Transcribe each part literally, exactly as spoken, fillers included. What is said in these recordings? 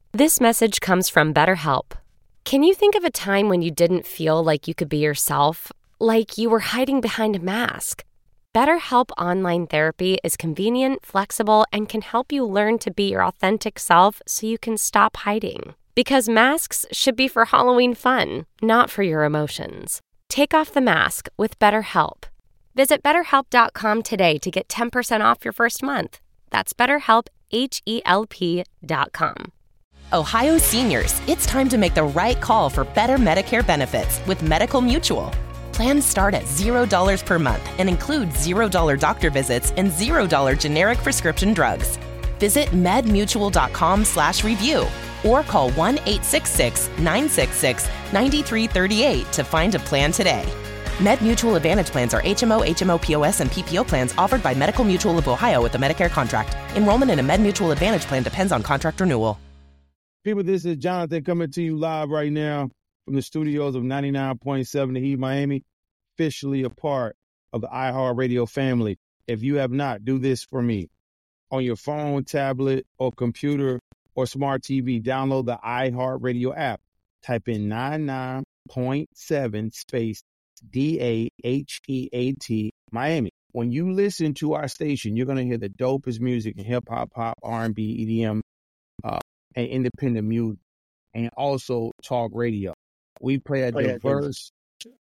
This message comes from BetterHelp. Can you think of a time when you didn't feel like you could be yourself, like you were hiding behind a mask? BetterHelp Online Therapy is convenient, flexible, and can help you learn to be your authentic self so you can stop hiding. Because masks should be for Halloween fun, not for your emotions. Take off the mask with BetterHelp. Visit better help dot com today to get ten percent off your first month. That's BetterHelp, H E L P dot com. Ohio seniors, it's time to make the right call for better Medicare benefits with Medical Mutual. Plans start at zero dollars per month and include zero dollars doctor visits and zero dollars generic prescription drugs. Visit medmutual.com slash review or call one eight six six, nine six six, nine three three eight to find a plan today. MedMutual Advantage plans are H M O, H M O, P O S, and P P O plans offered by Medical Mutual of Ohio with a Medicare contract. Enrollment in a MedMutual Advantage plan depends on contract renewal. People, this is Jonathan coming to you live right now from the studios of ninety-nine point seven The Heat Miami, officially a part of the iHeartRadio family. If you have not, do this for me. On your phone, tablet, or computer, or smart T V, download the iHeartRadio app. Type in ninety-nine point seven space D A H E A T Miami. When you listen to our station, you're going to hear the dopest music in hip-hop, pop, R and B, E D M, uh, and independent music, and also talk radio. We play a Oh, yeah, diverse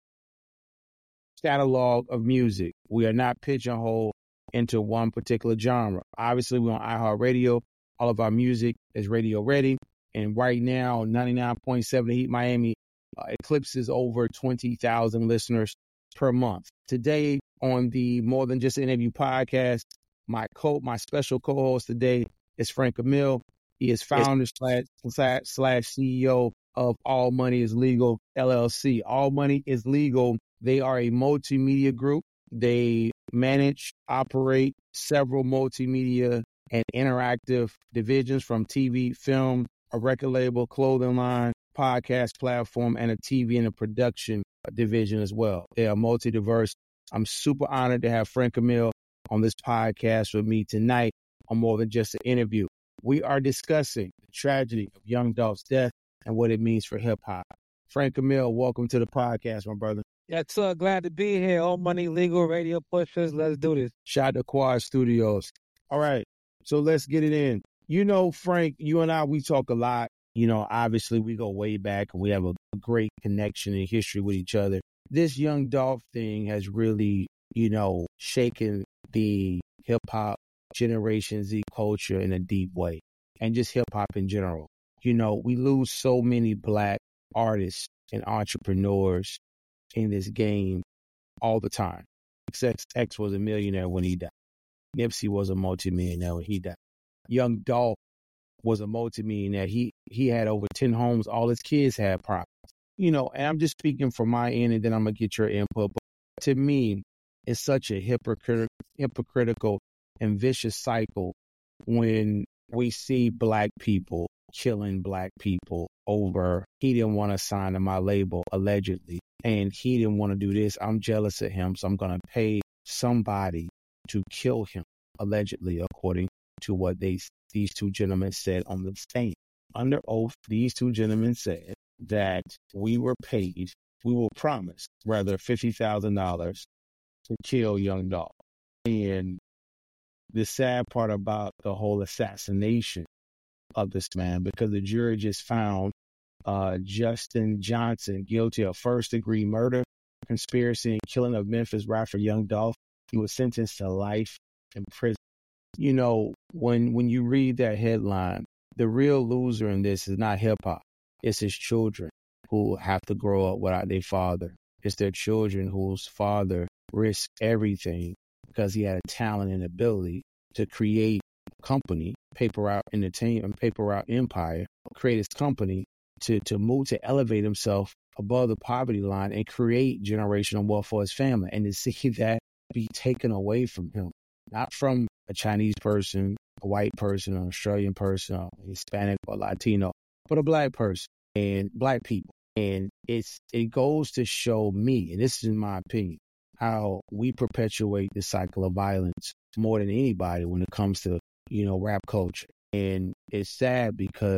catalog of music. We are not pigeonholed into one particular genre. Obviously, we're on iHeartRadio. All of our music is radio ready. And right now, ninety-nine point seven The Heat Miami uh, eclipses over twenty thousand listeners per month. Today on the More Than Just an Interview podcast, my co my special co-host today is Frank Emile. He is founder slash, slash, slash C E O of All Money is Legal, L L C. All Money is Legal. They are a multimedia group. They manage, operate several multimedia and interactive divisions from T V, film, a record label, clothing line, podcast platform, and a T V and a production division as well. They are multi-diverse. I'm super honored to have Frank Emile on this podcast with me tonight on More Than Just an Interview. We are discussing the tragedy of Young Dolph's death and what it means for hip-hop. Frank Emile, welcome to the podcast, my brother. Yeah, so glad to be here. All Money Legal Radio Pushers. Let's do this. Shout out to Quad Studios. All right, so let's get it in. You know, Frank, you and I, we talk a lot. You know, obviously, we go way back, and we have a great connection and history with each other. This Young Dolph thing has really, you know, shaken the hip-hop Generation Z culture in a deep way, and just hip-hop in general. You know, we lose so many black artists and entrepreneurs in this game all the time. X X was a millionaire when he died. Nipsey was a multimillionaire when he died. Young Dolph was a multimillionaire. He he had over ten homes. All his kids had properties. You know, and I'm just speaking from my end, and then I'm going to get your input. But to me, it's such a hypocritical, hypocritical and vicious cycle when we see black people killing black people over, he didn't want to sign to my label, allegedly, and he didn't want to do this. I'm jealous of him, so I'm going to pay somebody to kill him, allegedly, according to what they these two gentlemen said on the stand. Under oath, these two gentlemen said that we were paid, we were promised, rather, fifty thousand dollars to kill Young Dolph. And the sad part about the whole assassination of this man, because the jury just found uh, Justin Johnson guilty of first-degree murder, conspiracy, and killing of Memphis rapper Young Dolph. He was sentenced to life in prison. You know, when when you read that headline, the real loser in this is not hip-hop. It's his children who have to grow up without their father. It's their children whose father risked everything because he had a talent and ability to create a company, Paper Route Entertainment, Paper Route Empire, create his company to, to move, to elevate himself above the poverty line and create generational wealth for his family. And to see that be taken away from him, not from a Chinese person, a white person, an Australian person, a Hispanic or Latino, but a black person and black people. And it's it goes to show me, and this is in my opinion, how we perpetuate the cycle of violence more than anybody when it comes to, you know, rap culture. And it's sad because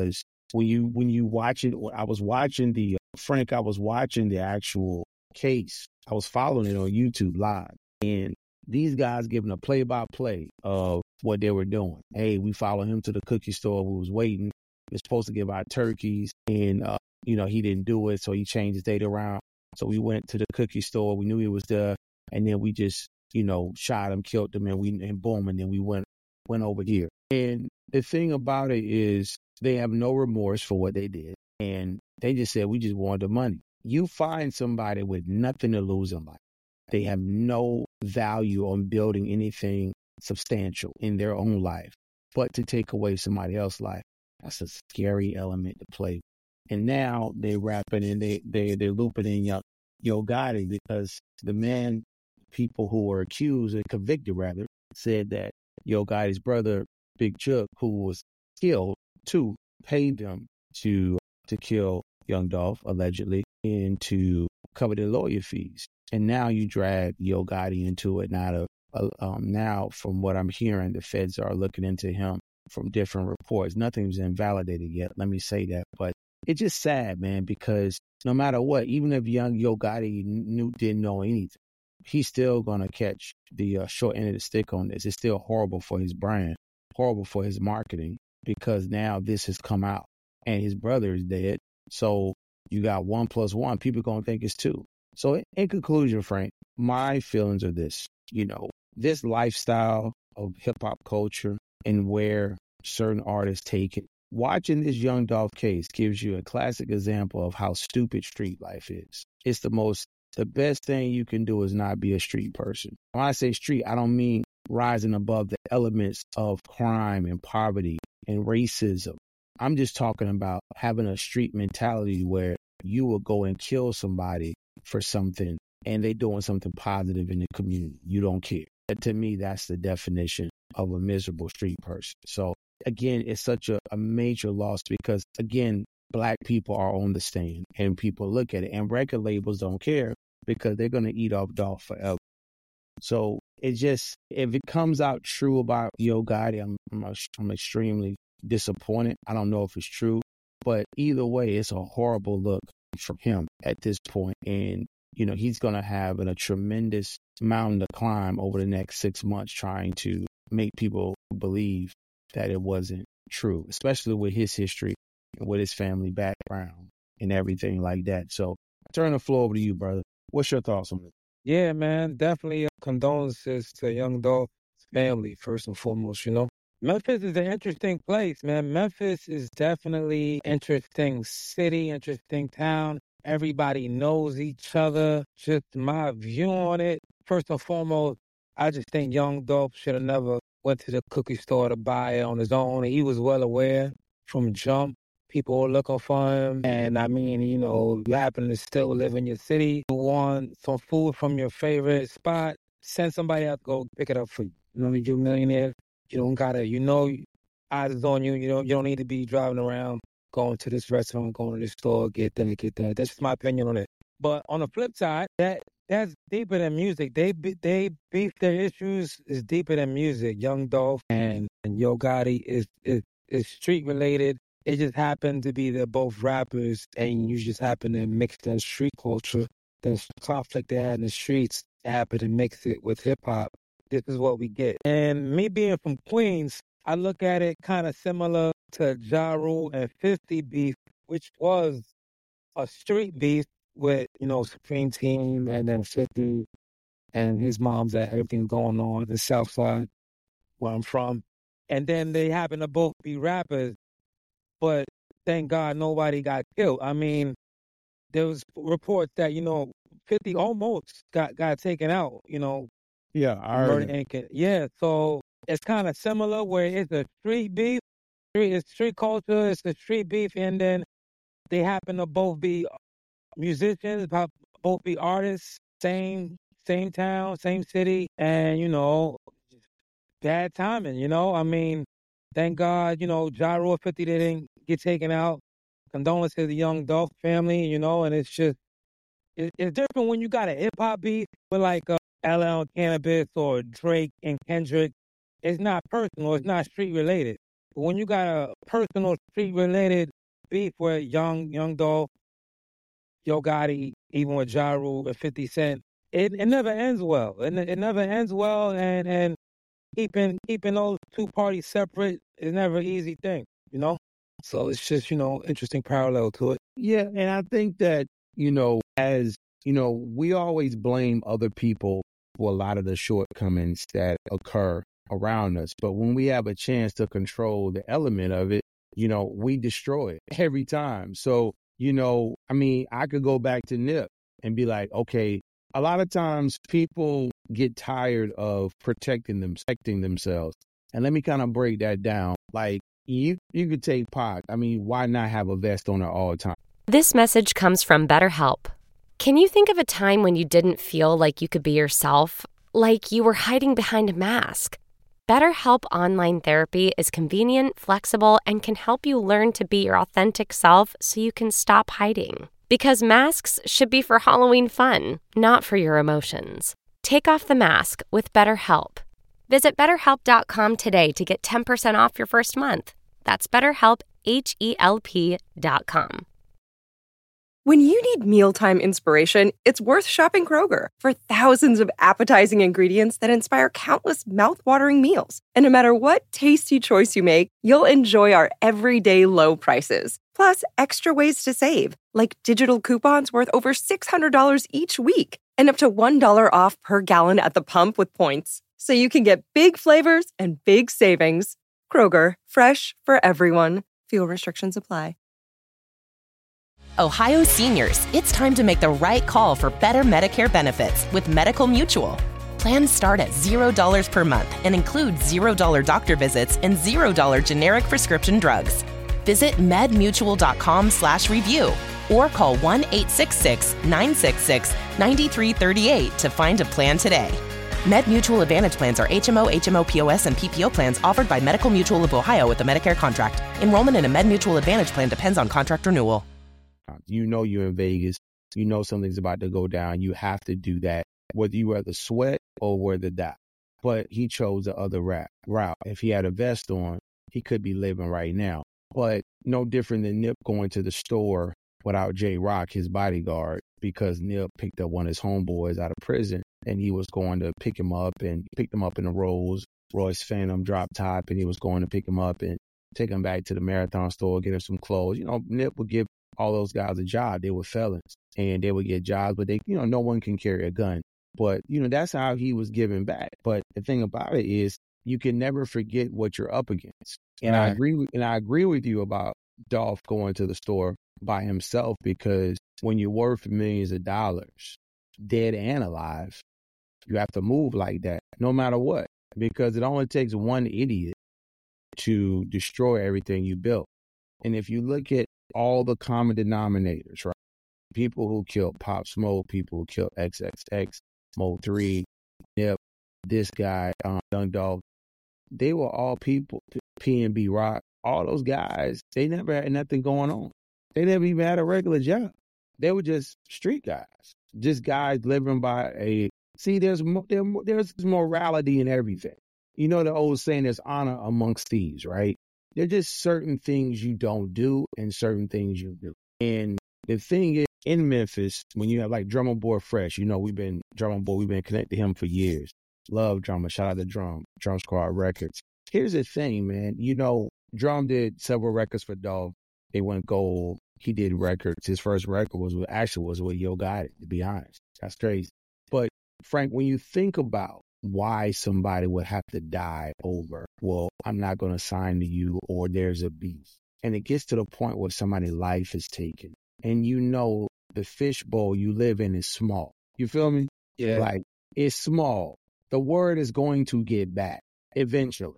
when you when you watch it, I was watching the Frank. I was watching the actual case. I was following it on YouTube live, and these guys giving a play by play of what they were doing. Hey, we followed him to the cookie store. We was waiting. We were supposed to give out turkeys, and uh, you know he didn't do it, so he changed his date around. So we went to the cookie store. We knew he was there, and then we just you know shot him, killed him, and we and boom, and then we went went over here. And the thing about it is they have no remorse for what they did. And they just said, we just want the money. You find somebody with nothing to lose in life. They have no value on building anything substantial in their own life, but to take away somebody else's life, that's a scary element to play with. And now they're rapping and they, they, they're looping in Yo, Yo Gotti because the man, people who were accused and convicted rather, said that Yo Gotti's brother, Big Chuck, who was killed too, paid them to to kill Young Dolph, allegedly, and to cover their lawyer fees. And now you drag Yo Gotti into it. Now, uh, um, now, from what I'm hearing, the feds are looking into him from different reports. Nothing's invalidated yet, let me say that. But it's just sad, man, because no matter what, even if young Yo Gotti knew, didn't know anything, he's still going to catch the uh, short end of the stick on this. It's still horrible for his brand, horrible for his marketing, because now this has come out and his brother is dead. So you got one plus one. People going to think it's two. So in conclusion, Frank, my feelings are this, you know, this lifestyle of hip hop culture and where certain artists take it. Watching this Young Dolph case gives you a classic example of how stupid street life is. It's the most The best thing you can do is not be a street person. When I say street, I don't mean rising above the elements of crime and poverty and racism. I'm just talking about having a street mentality where you will go and kill somebody for something and they're doing something positive in the community. You don't care. And to me, that's the definition of a miserable street person. So again, it's such a, a major loss because, again, Black people are on the stand and people look at it, and record labels don't care because they're going to eat off Dolph forever. So it just, if it comes out true about Yo Gotti, I'm, I'm, I'm extremely disappointed. I don't know if it's true, but either way, it's a horrible look for him at this point. And, you know, he's going to have an, a tremendous mountain to climb over the next six months trying to make people believe that it wasn't true, especially with his history, with his family background and everything like that. So I turn the floor over to you, brother. What's your thoughts on it? Yeah, man, definitely condolences to Young Dolph's family, first and foremost, you know. Memphis is an interesting place, man. Memphis is definitely interesting city, interesting town. Everybody knows each other. Just my view on it, first and foremost, I just think Young Dolph should have never went to the cookie store to buy it on his own. He was well aware from jump. People were looking for him. And I mean, you know, you happen to still live in your city. You want some food from your favorite spot, send somebody out to go pick it up for you. You know, you're a millionaire. You don't gotta, you know, eyes is on you. You don't, you don't need to be driving around, going to this restaurant, going to this store, get that, get that. That's just my opinion on it. But on the flip side, that that's deeper than music. They they beef their issues is deeper than music. Young Dolph and, and Yo Gotti is, is is street related. It just happened to be they're both rappers, and you just happen to mix that street culture, that conflict they had in the streets, happen to mix it with hip hop. This is what we get. And me being from Queens, I look at it kind of similar to Ja Rule and fifty beef, which was a street beef with, you know, Supreme Team and then fifty and his mom's at everything going on in the South Side, where I'm from. And then they happen to both be rappers, but thank God nobody got killed. I mean, there was reports that, you know, fifty almost got, got taken out, you know. Yeah, I heard it. Yeah, so it's kind of similar where it's a street beef. It's street culture, it's a street beef, and then they happen to both be musicians, both be artists, same same town, same city, and, you know, bad timing, you know? I mean, thank God, you know, Ja Rule fifty didn't get taken out. Condolences to the Young Dolph family, you know, and it's just, it, it's different when you got a hip-hop beef with, like, uh, L L Cannabis or Drake and Kendrick. It's not personal, it's not street-related. But when you got a personal, street-related beef with Young Young Dolph, Yo Gotti, even with Ja Rule and fifty Cent. It it never ends well. It, it never ends well, and and keeping keeping those two parties separate is never an easy thing, you know. So it's just, you know, interesting parallel to it. Yeah, and I think that, you know, as, you know, we always blame other people for a lot of the shortcomings that occur around us. But when we have a chance to control the element of it, you know, we destroy it every time. So, you know, I mean, I could go back to Nip and be like, okay, a lot of times people get tired of protecting them, protecting themselves. And let me kind of break that down. Like, you you could take Pac. I mean, why not have a vest on her all the time? This message comes from BetterHelp. Can you think of a time when you didn't feel like you could be yourself, like you were hiding behind a mask? BetterHelp Online Therapy is convenient, flexible, and can help you learn to be your authentic self so you can stop hiding. Because masks should be for Halloween fun, not for your emotions. Take off the mask with BetterHelp. Visit better help dot com today to get ten percent off your first month. That's BetterHelp, H E L P dot com. When you need mealtime inspiration, it's worth shopping Kroger for thousands of appetizing ingredients that inspire countless mouthwatering meals. And no matter what tasty choice you make, you'll enjoy our everyday low prices. Plus, extra ways to save, like digital coupons worth over six hundred dollars each week and up to one dollar off per gallon at the pump with points. So you can get big flavors and big savings. Kroger, fresh for everyone. Fuel restrictions apply. Ohio seniors, it's time to make the right call for better Medicare benefits with Medical Mutual. Plans start at zero dollars per month and include zero dollars doctor visits and zero dollars generic prescription drugs. Visit medmutual.com slash review or call one eight six six, nine six six, nine three three eight to find a plan today. MedMutual Advantage plans are H M O, H M O, P O S, and P P O plans offered by Medical Mutual of Ohio with a Medicare contract. Enrollment in a MedMutual Advantage plan depends on contract renewal. You know you're in Vegas. You know something's about to go down. You have to do that, whether you rather sweat or whether die. But he chose the other route. If he had a vest on, he could be living right now. But no different than Nip going to the store without J-Rock, his bodyguard, because Nip picked up one of his homeboys out of prison, and he was going to pick him up and picked him up in a Rolls Royce Phantom drop top, and he was going to pick him up and take him back to the Marathon store, get him some clothes. You know, Nip would give all those guys a job. They were felons, and they would get jobs, but they, you know, no one can carry a gun. But, you know, that's how he was giving back. But the thing about it is you can never forget what you're up against. And right. I agree with, and I agree with you about Dolph going to the store by himself, because when you're worth millions of dollars, dead and alive, you have to move like that, no matter what, because it only takes one idiot to destroy everything you built. And if you look at all the common denominators, right? People who killed Pop Smoke, people who killed X X X, Mo three, Nip, this guy, um, Young Dolph, they were all people, P N B Rock, all those guys, they never had nothing going on. They never even had a regular job. They were just street guys, just guys living by a, see, there's there, there's morality in everything. You know the old saying, there's honor amongst thieves, right? There's just certain things you don't do and certain things you do. And the thing is, in Memphis, when you have like Drummer Boy Fresh, you know, we've been, Drummer Boy, we've been connected to him for years. Love Drummer. Shout out to Drum, Drum Squad Records. Here's the thing, man. You know, Drum did several records for Dolph. They went gold. He did records. His first record was with, actually was with Yo Gotti, to be honest. That's crazy. But Frank, when you think about why somebody would have to die over, well, I'm not going to sign to you, or there's a beef. And it gets to the point where somebody's life is taken. And you know the fishbowl you live in is small. You feel me? Yeah. Like, it's small. The word is going to get back eventually.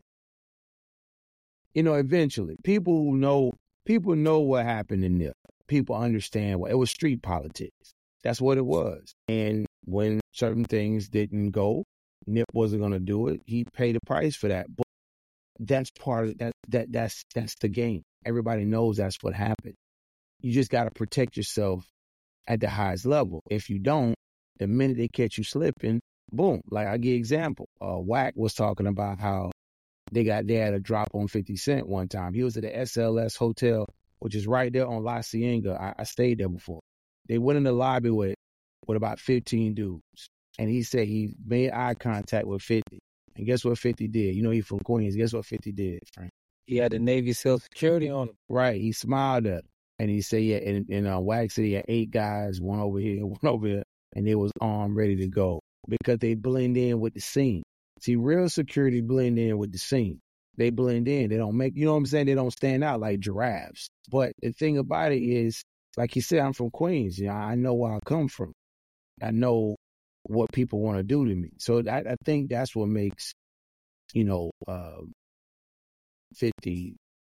You know, eventually. People who know, people know what happened in Nip. People understand what, it was street politics. That's what it was. And when certain things didn't go, Nip wasn't going to do it. He paid a price for that. But that's part of that. That that's that's the game. Everybody knows that's what happened. You just got to protect yourself at the highest level. If you don't, the minute they catch you slipping, boom. Like I give example. Uh, Wack was talking about how they got they had a drop on fifty Cent one time. He was at the S L S hotel which is right there on La Cienega. I, I stayed there before. They went in the lobby with, with about fifteen dudes. And he said he made eye contact with fifty. And guess what fifty did? You know, he's from Queens. Guess what fifty did, Frank? He had the Navy SEAL security on him. Right. He smiled at him. And he said, yeah, in, in uh, Wax City, he had eight guys, one over here, one over here. And they was armed, ready to go. Because they blend in with the scene. See, real security blend in with the scene. They blend in. They don't make, you know what I'm saying? They don't stand out like giraffes. But the thing about it is, like you said, I'm from Queens. You know, I know where I come from. I know what people want to do to me. So I, I think that's what makes, you know, uh, fifty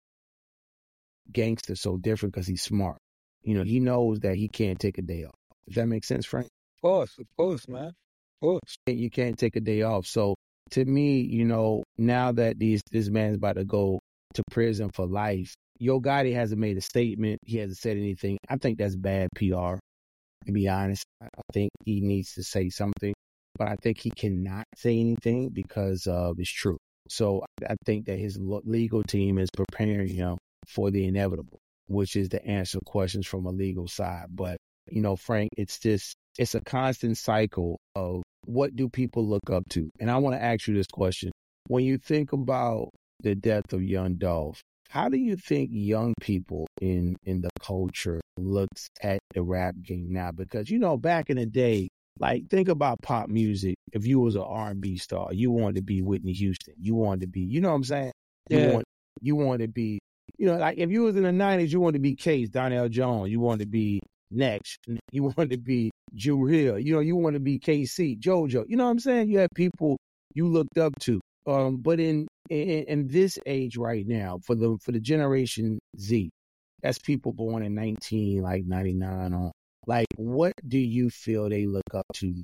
gangster so different, because he's smart. You know, he knows that he can't take a day off. Does that make sense, Frank? Of course, of course, man. Of course. You can't take a day off. So to me, you know, now that these this man's about to go to prison for life, Yo Gotti hasn't made a statement. He hasn't said anything. I think that's bad P R, to be honest. I think he needs to say something, but I think he cannot say anything because uh, it's true. So I think that his legal team is preparing him for the inevitable, which is to answer questions from a legal side. But, you know, Frank, it's just, it's a constant cycle of what do people look up to? And I want to ask you this question. When you think about the death of Young Dolph, how do you think young people in, in the culture looks at the rap game now? Because, you know, back in the day, like, think about pop music. If you was an R and B star, you wanted to be Whitney Houston. You wanted to be, you know what I'm saying? Yeah. You, want, you wanted to be, you know, like if you was in the nineties, you wanted to be Case, Donnell Jones. You wanted to be Next. You wanted to be Drew Hill. You know, you wanted to be K C, JoJo. You know what I'm saying? You had people you looked up to. Um, but in, in in this age right now, for the for the Generation Z, that's people born in nineteen, like ninety-nine on. Like, what do you feel they look up to?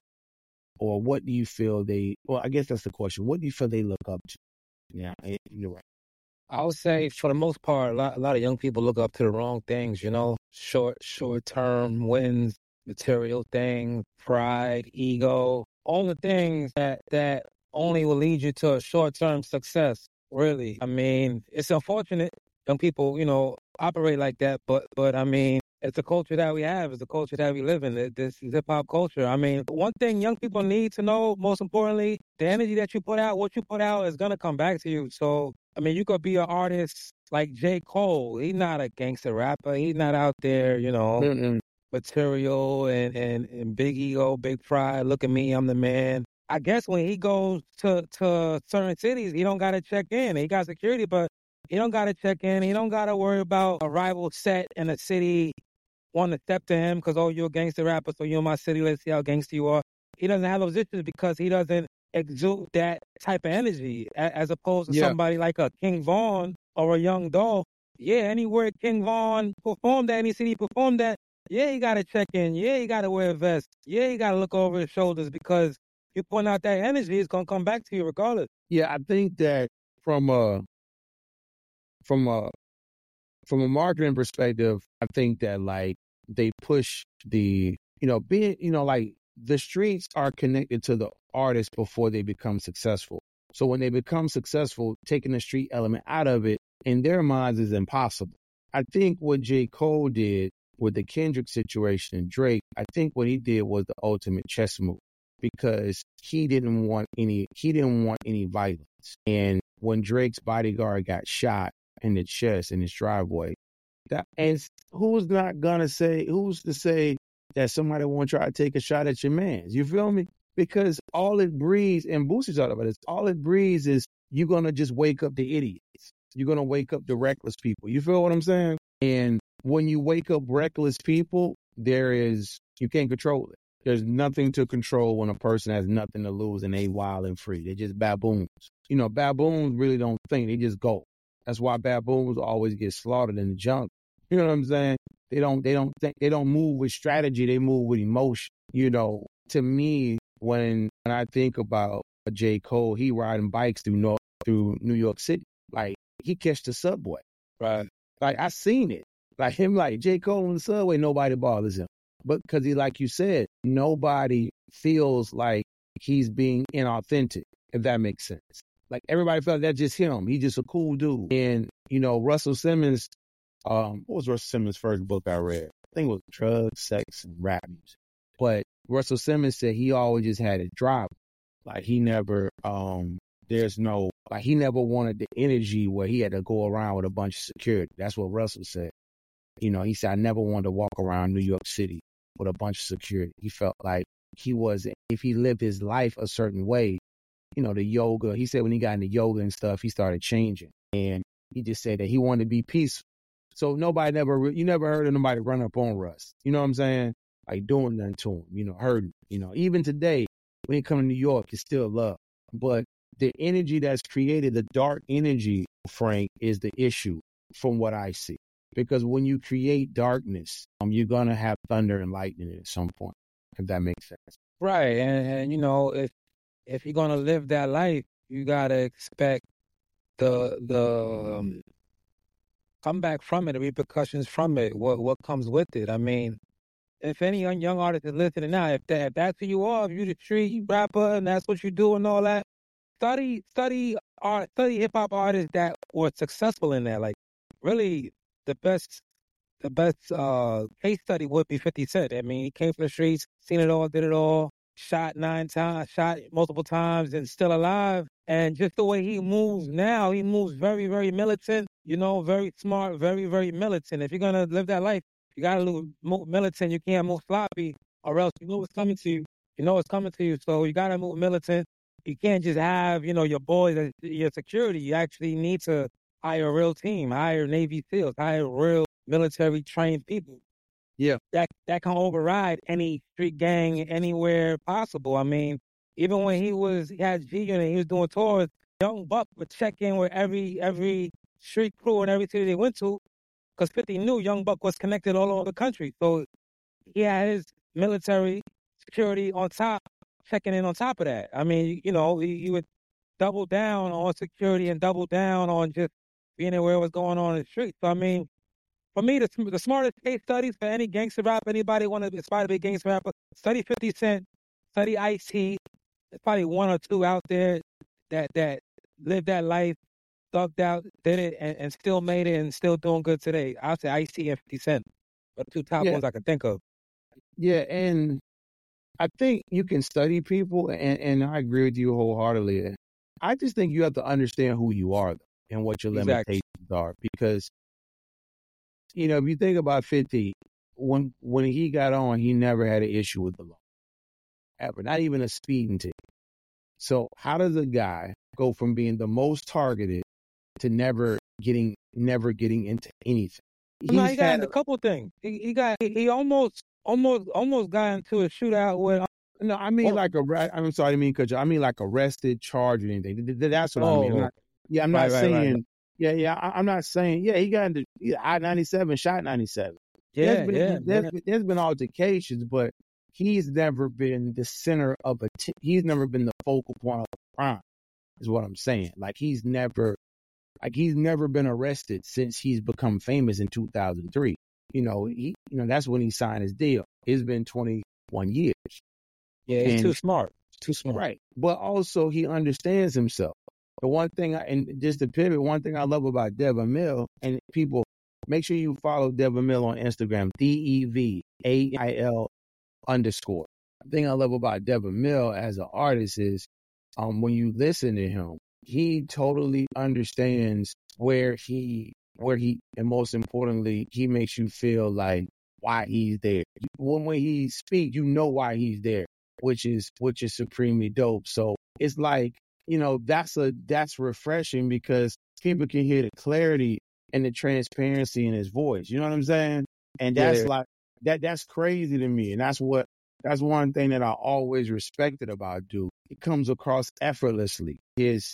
Or what do you feel they, well, I guess that's the question. What do you feel they look up to? Yeah, you're right. I would say, for the most part, a lot, a lot of young people look up to the wrong things, you know, short, short-term wins, material things, pride, ego, all the things that, that only will lead you to a short-term success, really. I mean, it's unfortunate young people, you know, operate like that, but, but I mean, it's the culture that we have. It's the culture that we live in. This is hip-hop culture. I mean, one thing young people need to know, most importantly, the energy that you put out, what you put out is going to come back to you. So, I mean, you could be an artist like J. Cole. He's not a gangster rapper. He's not out there, you know, mm-hmm. material and, and, and big ego, big pride. Look at me, I'm the man. I guess when he goes to, to certain cities, he don't got to check in. He got security, but he don't got to check in. He don't got to worry about a rival set in a city want to step to him because, oh, you're a gangster rapper, so you're in my city, let's see how gangster you are. He doesn't have those issues because he doesn't exude that type of energy as opposed to yeah. somebody like a King Von or a Young Dolph. Yeah, anywhere King Von performed at, any city he performed at, yeah, you got to check in. Yeah, you got to wear a vest. Yeah, you got to look over his shoulders because you point out that energy, it's going to come back to you regardless. Yeah, I think that from a, from a, from a marketing perspective, I think that, like, they push the, you know, being, you know, like, the streets are connected to the artist before they become successful. So when they become successful, taking the street element out of it, in their minds, is impossible. I think what J. Cole did with the Kendrick situation and Drake, I think what he did was the ultimate chess move, because he didn't want any, he didn't want any violence. And when Drake's bodyguard got shot in the chest in his driveway, that, and who's not gonna say, who's to say that somebody won't try to take a shot at your mans? You feel me? Because all it breeds, and Boosie talked about this, all it breeds is you're gonna just wake up the idiots. You're gonna wake up the reckless people. You feel what I'm saying? And when you wake up reckless people, there is, you can't control it. There's nothing to control when a person has nothing to lose and they wild and free. They're just baboons. You know, baboons really don't think, they just go. That's why baboons always get slaughtered in the jungle. You know what I'm saying? They don't, they don't think, they don't move with strategy. They move with emotion. You know, to me, when, when I think about a J. Cole, he riding bikes through North, through New York City. Like, he catch the subway. Right. Like, I seen it. Like him, like J. Cole on the subway, nobody bothers him. But because he, like you said, nobody feels like he's being inauthentic, if that makes sense. Like, everybody felt that's just him. He's just a cool dude. And, you know, Russell Simmons Um, what was Russell Simmons' first book I read? I think it was Drugs, Sex, and Rap Music. But Russell Simmons said he always just had it drive. Like he never, um, there's no, like he never wanted the energy where he had to go around with a bunch of security. That's what Russell said. You know, he said, I never wanted to walk around New York City with a bunch of security. He felt like he was, if he lived his life a certain way, you know, the yoga, he said when he got into yoga and stuff, he started changing. And he just said that he wanted to be peaceful. So nobody never, you never heard of nobody run up on Russ. You know what I'm saying? Like doing nothing to him, you know, hurting. You know, even today, when he come to New York, it's still love. But the energy that's created, the dark energy, Frank, is the issue from what I see. Because when you create darkness, um, you're going to have thunder and lightning at some point, if that makes sense. Right. And, and you know, if if you're going to live that life, you got to expect the the um, comeback from it, the repercussions from it, what what comes with it. I mean, if any young, young artist is listening now, if, that, if that's who you are, if you're the street rapper and that's what you do and all that, study study art, study hip hop artists that were successful in that. Like, really, the best the best uh, case study would be fifty Cent. I mean, he came from the streets, seen it all, did it all, shot nine times, shot multiple times, and still alive. And just the way he moves now, he moves very, very militant. You know, very smart, very, very militant. If you're gonna live that life, you gotta move militant. You can't move sloppy, or else you know what's coming to you. You know what's coming to you. So you gotta move militant. You can't just have, you know, your boys, your security. You actually need to hire a real team, hire Navy SEALs, hire real military trained people. Yeah, that that can override any street gang anywhere possible. I mean, even when he was he had G Unit, he was doing tours. Young Buck would check in with every every street crew in every city they went to, because fifty knew Young Buck was connected all over the country. So he had his military security on top, checking in on top of that. I mean, you know, he, he would double down on security and double down on just being aware of what's going on in the street. So, I mean, for me, the, the smartest case studies for any gangster rapper, anybody want to aspire to be a gangster rapper, study fifty Cent, study Ice-T. There's probably one or two out there that, that lived that life, thugged out, did it, and, and still made it and still doing good today. I'll say Ice-T and fifty Cent are the two top yeah. ones I can think of. Yeah, and I think you can study people, and, and I agree with you wholeheartedly. I just think you have to understand who you are, though, and what your Exactly. limitations are. Because, you know, if you think about fifty, when when he got on, he never had an issue with the law. Ever. Not even a speeding ticket. So how does a guy go from being the most targeted to never getting never getting into anything? No, he He's got had into a- a couple things. He, he got he, he almost almost almost got into a shootout with. No, I mean Well- like arre- I'm sorry, I mean because I mean like arrested, charged, or anything. Th- th- That's what I mean. I'm Oh. not, yeah, I'm not Right, right, saying. right. Yeah, yeah, I, I'm not saying. Yeah, he got into I ninety-seven, shot ninety-seven. Yeah, there's been, yeah. there's, man. been, there's been altercations, but he's never been the center of a. T- he's never been the focal point of a crime. Is what I'm saying. Like he's never, like he's never been arrested since he's become famous in two thousand three. You know, he, you know that's when he signed his deal. It's been twenty-one years. Yeah, he's And- too smart. Too smart. Right. But also he understands himself. The one thing, I, and just to pivot, one thing I love about Devin Mill, and people, make sure you follow Devin Mill on Instagram, D E V A I L underscore. The thing I love about Devin Mill as an artist is um, when you listen to him, he totally understands where he, where he, and most importantly, he makes you feel like why he's there. When, when he speaks, you know why he's there, which is, which is supremely dope. So it's like, you know, that's a, that's refreshing because people can hear the clarity and the transparency in his voice. You know what I'm saying? And that's Yeah. like, that, that's crazy to me. And that's what, that's one thing that I always respected about Duke. It comes across effortlessly, his,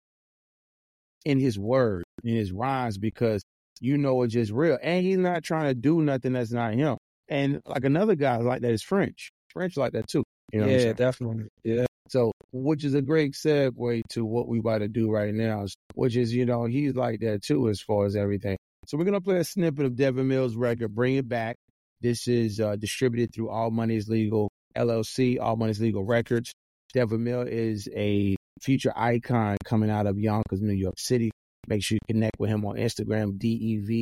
in his words, in his rhymes, because you know it's just real. And he's not trying to do nothing that's not him. And like another guy like that is French. French like that too. You know what I'm Yeah, saying? definitely. Yeah. So, which is a great segue to what we about to do right now, which is, you know, he's like that too as far as everything. So we're going to play a snippet of Devin Mill's record, Bring It Back. This is uh, distributed through All Money Is Legal, L L C, All Money Is Legal Records. Devin Mill is a future icon coming out of Yonkers, New York City. Make sure you connect with him on Instagram, D E V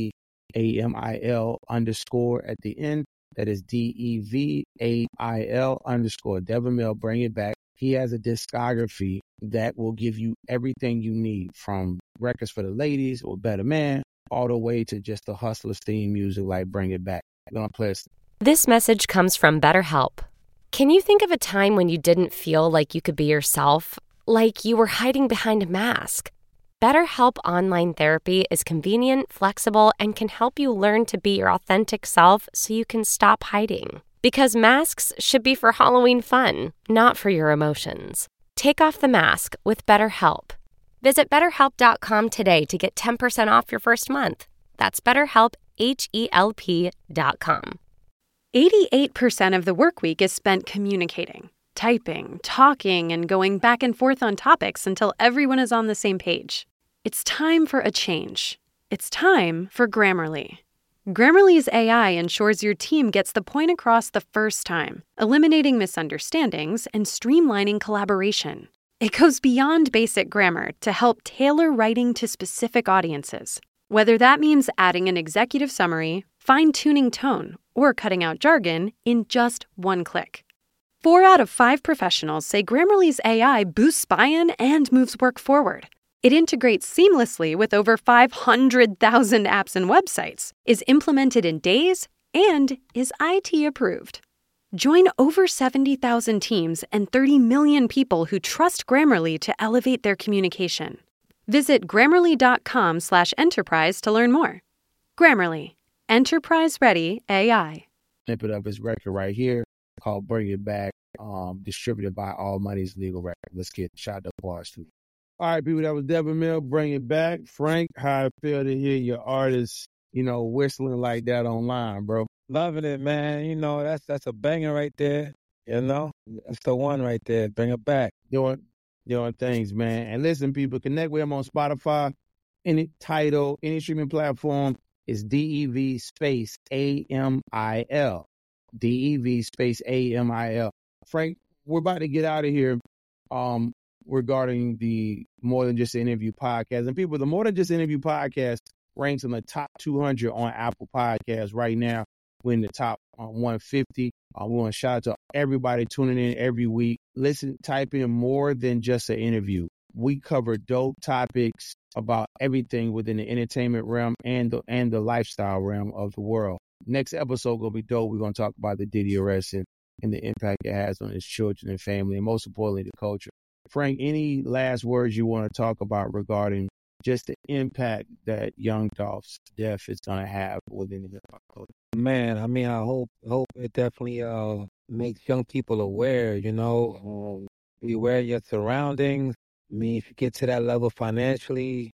A M I L underscore at the end. That is D E V A I L underscore. Devin Mill, bring it back. He has a discography that will give you everything you need, from records for the ladies or Better Man, all the way to just the Hustlers theme music like Bring It Back. I'm going to play us. This message comes from BetterHelp. Can you think of a time when you didn't feel like you could be yourself, like you were hiding behind a mask? BetterHelp Online Therapy is convenient, flexible, and can help you learn to be your authentic self so you can stop hiding. Because masks should be for Halloween fun, not for your emotions. Take off the mask with BetterHelp. Visit better help dot com today to get ten percent off your first month. That's BetterHelp, H E L P dot com. eighty-eight percent of the work week is spent communicating, typing, talking, and going back and forth on topics until everyone is on the same page. It's time for a change. It's time for Grammarly. Grammarly's A I ensures your team gets the point across the first time, eliminating misunderstandings and streamlining collaboration. It goes beyond basic grammar to help tailor writing to specific audiences, whether that means adding an executive summary, fine-tuning tone, or cutting out jargon in just one click. Four out of five professionals say Grammarly's A I boosts buy-in and moves work forward. It integrates seamlessly with over five hundred thousand apps and websites, is implemented in days, and is I T approved. Join over seventy thousand teams and thirty million people who trust Grammarly to elevate their communication. Visit grammarly.com slash enterprise to learn more. Grammarly, enterprise-ready A I. Snippet of his record right here called Bring It Back, um, distributed by All Money's Legal Record. Let's get shot up bars too. All right, people, that was Devin Mill, Bring It Back. Frank, how I feel to hear your artists, you know, whistling like that online, bro. Loving it, man. You know, that's that's a banger right there. You know, that's the one right there. Bring it back. Doing, doing things, man. And listen, people, connect with him on Spotify, any title, any streaming platform. Is D E V space A M I L. D E V space A M I L. Frank, we're about to get out of here. Um, regarding the More Than Just an Interview podcast. And people, the More Than Just an Interview podcast ranks in the top two hundred on Apple Podcasts right now. We're in the top uh, one fifty. Uh, we want to shout out to everybody tuning in every week. Listen, type in More Than Just an Interview. We cover dope topics about everything within the entertainment realm and the, and the lifestyle realm of the world. Next episode going to be dope. We're going to talk about the Diddy arrest and, and the impact it has on his children and family, and most importantly, the culture. Frank, any last words you want to talk about regarding just the impact that Young Dolph's death is going to have within the hip-hop culture? Man, I mean, I hope hope it definitely uh makes young people aware, you know, um, be aware of your surroundings. I mean, if you get to that level financially,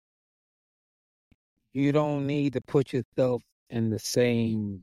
you don't need to put yourself in the same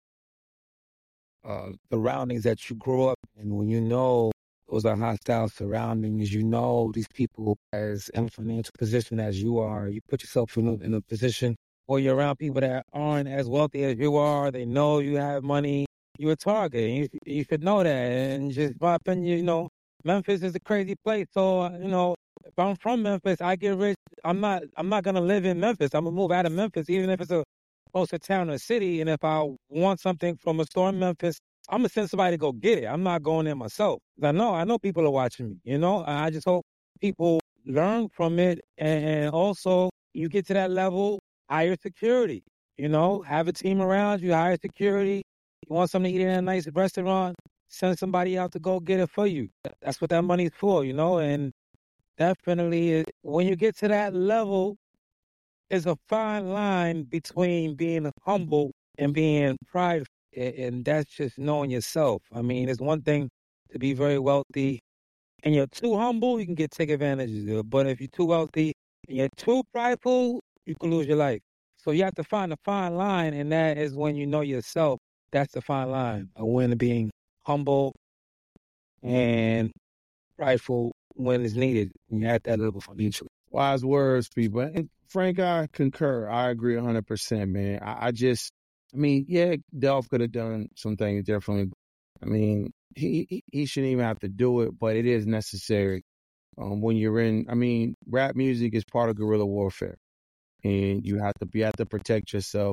uh, surroundings that you grew up in. When you know those are hostile surroundings, you know these people as in a financial position as you are. You put yourself in a, in a position where you're around people that aren't as wealthy as you are. They know you have money. You're a target. You, you should know that. And just my opinion, you know, Memphis is a crazy place. So, uh, you know, if I'm from Memphis, I get rich. I'm not. I'm not gonna live in Memphis. I'm gonna move out of Memphis, even if it's a closer town or city. And if I want something from a store in Memphis, I'm gonna send somebody to go get it. I'm not going there myself. I know. I know people are watching me. You know. I just hope people learn from it, and also you get to that level, hire security. You know, have a team around you. Hire security. You want something to eat in a nice restaurant? Send somebody out to go get it for you. That's what that money's for. You know, and definitely, when you get to that level, there's a fine line between being humble and being prideful, and that's just knowing yourself. I mean, it's one thing to be very wealthy, and you're too humble, you can get take advantage of it. But if you're too wealthy and you're too prideful, you can lose your life. So you have to find a fine line, and that is when you know yourself. That's the fine line of when being humble and prideful when it's needed, when you're at that level financially. Wise words, people. And Frank, I concur. I agree one hundred percent, man. I, I just, I mean, yeah, Dolph could have done some things differently. I mean, he, he he shouldn't even have to do it, but it is necessary um, when you're in. I mean, rap music is part of guerrilla warfare, and you have to you have to protect yourself.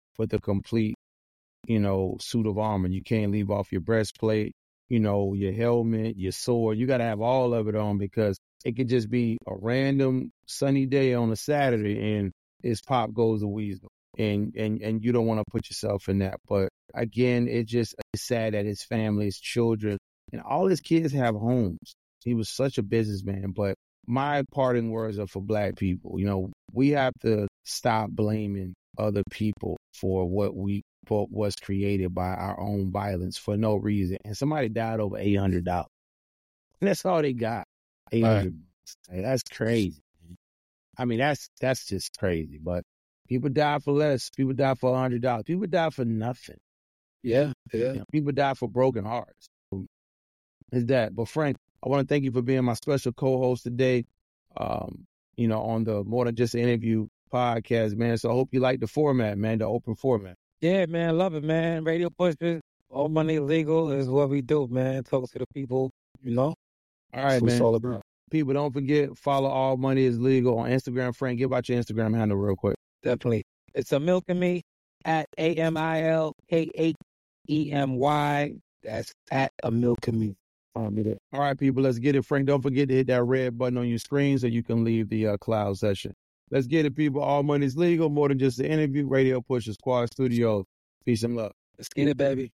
for the complete, you know, suit of armor. You can't leave off your breastplate, you know, your helmet, your sword. You got to have all of it on because it could just be a random sunny day on a Saturday and it's Pop Goes the Weasel. And, and, and you don't want to put yourself in that. But again, it's just it's sad that his family, his children, and all his kids have homes. He was such a businessman. But my parting words are for Black people. You know, we have to stop blaming other people for what we for was created by our own violence for no reason. And somebody died over eight hundred dollars. And that's all they got. eight hundred dollars. Right. That's crazy. I mean, that's that's just crazy. But people die for less. People die for one hundred dollars. People die for nothing. Yeah, yeah. You know, people die for broken hearts. It's that. But Frank, I want to thank you for being my special co-host today, um, you know, on the More Than Just an Interview podcast, man. So I hope you like the format, man, the open format. Yeah, man, love it, man. Radio Pushers, All Money Legal is what we do, man. Talk to the people, you know. All right, That's what man. it's all about. People, don't forget, follow All Money is Legal on Instagram. Frank, give out your Instagram handle real quick. Definitely. It's a Milk and Me at A M I L K H E M Y. That's at a Milk and Me. All right, people, let's get it. Frank, don't forget to hit that red button on your screen so you can leave the uh, cloud session. Let's get it, people. All Money is Legal, More Than Just an Interview, Radio Pushers, Quad Studios. Peace and love. Let's get it, baby.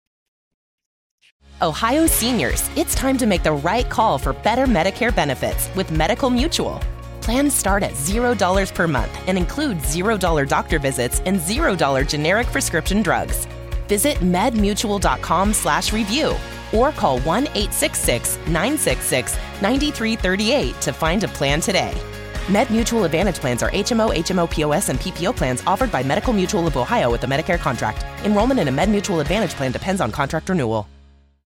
Ohio seniors, it's time to make the right call for better Medicare benefits with Medical Mutual. Plans start at zero dollars per month and include zero dollars doctor visits and zero dollars generic prescription drugs. Visit medmutual.com slash review or call one eight six six, nine six six, nine three three eight to find a plan today. MedMutual Advantage plans are H M O, H M O, P O S, and P P O plans offered by Medical Mutual of Ohio with a Medicare contract. Enrollment in a MedMutual Advantage plan depends on contract renewal.